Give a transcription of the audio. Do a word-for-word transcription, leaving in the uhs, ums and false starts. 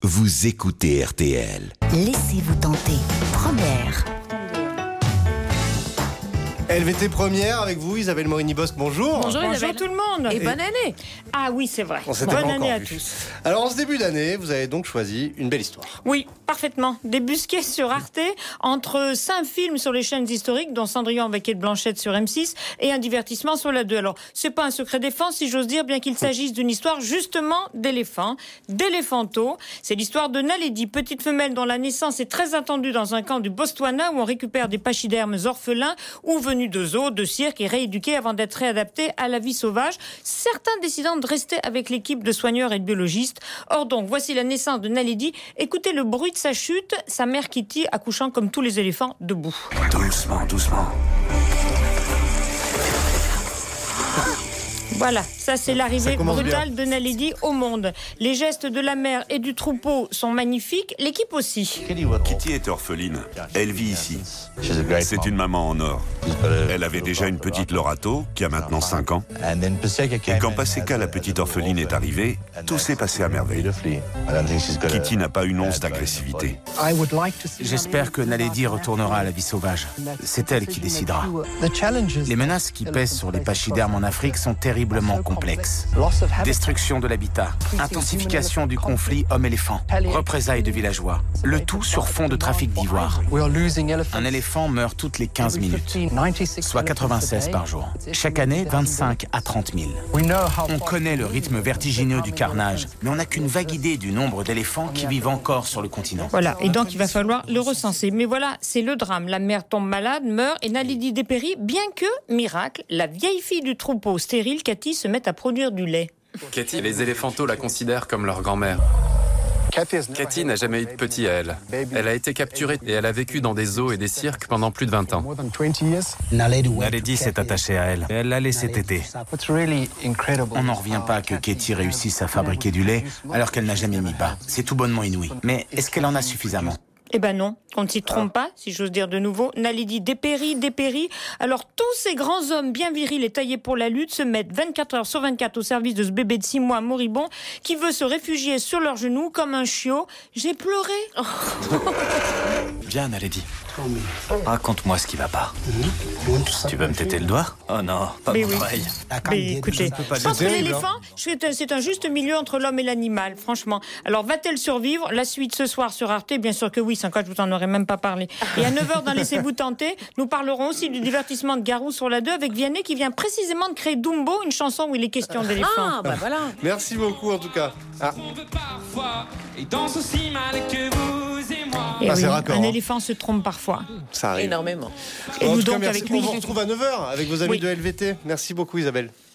vous écoutez R T L. Laissez-vous tenter. Première. L V T première avec vous, Isabelle Morini-Bosque, bonjour. Bonjour, Bonjour tout le monde. Et bonne année. Ah oui, c'est vrai. On s'était pas Bonne encore année à vu. tous. Alors en ce début d'année, vous avez donc choisi une belle histoire. Oui, parfaitement. Débusqué sur Arte, entre cinq films sur les chaînes historiques, dont Cendrillon avec Kate Blanchett sur M six, et un divertissement sur la deux. Alors, c'est pas un secret défense, si j'ose dire, bien qu'il s'agisse d'une histoire justement d'éléphants, d'éléphanto. C'est l'histoire de Naledi, petite femelle dont la naissance est très attendue dans un camp du Botswana, où on récupère des pachydermes orphelins ou venus de zoos, de cirque et rééduqués avant d'être réadaptés à la vie sauvage. Certains décidant de rester avec l'équipe de soigneurs et de biologistes. Or donc, voici la naissance de Naledi. Écoutez le bruit de sa chute, sa mère Kitty accouchant comme tous les éléphants debout. Doucement, doucement. Voilà, ça c'est l'arrivée brutale de Naledi au monde. Les gestes de la mère et du troupeau sont magnifiques, l'équipe aussi. Kitty est orpheline. Elle vit ici. C'est une maman en or. Elle avait déjà une petite Lorato, qui a maintenant cinq ans. Et quand Paseka, la petite orpheline, est arrivée, tout s'est passé à merveille. Kitty n'a pas une once d'agressivité. J'espère que Naledi retournera à la vie sauvage. C'est elle qui décidera. Les menaces qui pèsent sur les pachydermes en Afrique sont terriblement complexes. Destruction de l'habitat, intensification du conflit homme-éléphant, représailles de villageois. Le tout sur fond de trafic d'ivoire. Un éléphant meurt toutes les quinze minutes, soit quatre-vingt-seize par jour. Chaque année, vingt-cinq à trente mille. On connaît le rythme vertigineux du carnage, mais on n'a qu'une vague idée du nombre d'éléphants qui vivent encore sur le continent. Voilà, et donc il va falloir le recenser. Mais voilà, c'est le drame. La mère tombe malade, meurt et Naledi dépérit, bien que, miracle, la vieille fille du troupeau stérile, Cathy, se met à produire du lait. Cathy, les éléphantos la considèrent comme leur grand-mère. Cathy n'a jamais eu de petit à elle. Elle a été capturée et elle a vécu dans des zoos et des cirques pendant plus de vingt ans. Naledi s'est attachée à elle. Elle l'a laissée téter. On n'en revient pas que Katie réussisse à fabriquer du lait alors qu'elle n'a jamais mis pas. C'est tout bonnement inouï. Mais est-ce qu'elle en a suffisamment ? Eh ben non, on ne s'y trompe pas, si j'ose dire de nouveau. Naledi dépérit, dépérit. Alors tous ces grands hommes bien virils et taillés pour la lutte se mettent vingt-quatre heures sur vingt-quatre au service de ce bébé de six mois moribond qui veut se réfugier sur leurs genoux comme un chiot. J'ai pleuré. Oh. Bien, Naledi. Raconte-moi ce qui va pas. Tu veux me téter le doigt ? Oh non, pas Mais mon oui. oreille. Mais écoutez, je pense que terrible, l'éléphant, hein. c'est un, c'est un juste milieu entre l'homme et l'animal, franchement. Alors, va-t-elle survivre ? La suite ce soir sur Arte, bien sûr que oui, sans quoi je vous en aurais même pas parlé. Et à neuf heures dans Laissez-vous tenter, nous parlerons aussi du divertissement de Garou sur la deux avec Vianney qui vient précisément de créer Dumbo, une chanson où il est question d'éléphant. Ah, bah voilà. Merci beaucoup en tout cas. Ah, Et Ah, oui, c'est raccord, un hein. éléphant se trompe parfois. ça arrive. Énormément. Et En nous tout cas, donc merci. avec On lui. vous retrouve à neuf heures avec vos amis Oui. de L V T. Merci beaucoup Isabelle.